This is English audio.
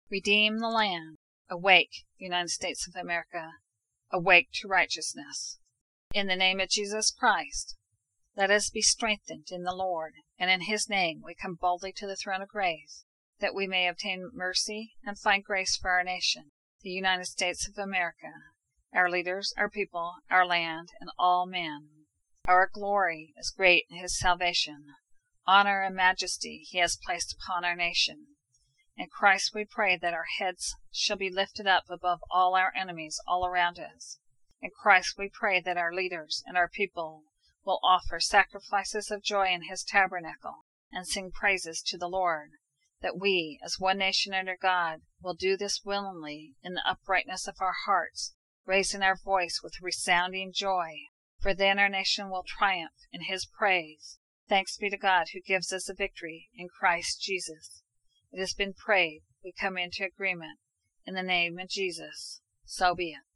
Redeem the land. Awake, United States of America. Awake to righteousness. In the name of Jesus Christ, let us be strengthened in the Lord, and in His name we come boldly to the throne of grace, that we may obtain mercy and find grace for our nation, the United States of America, our leaders, our people, our land, and all men. Our glory is great in His salvation. Honor and majesty He has placed upon our nation. In Christ we pray that our heads shall be lifted up above all our enemies all around us. In Christ we pray that our leaders and our people will offer sacrifices of joy in His tabernacle and sing praises to the Lord, that we, as one nation under God, will do this willingly in the uprightness of our hearts, raising our voice with resounding joy, for then our nation will triumph in His praise. Thanks be to God who gives us the victory in Christ Jesus. It has been prayed. We come into agreement. In the name of Jesus, so be it.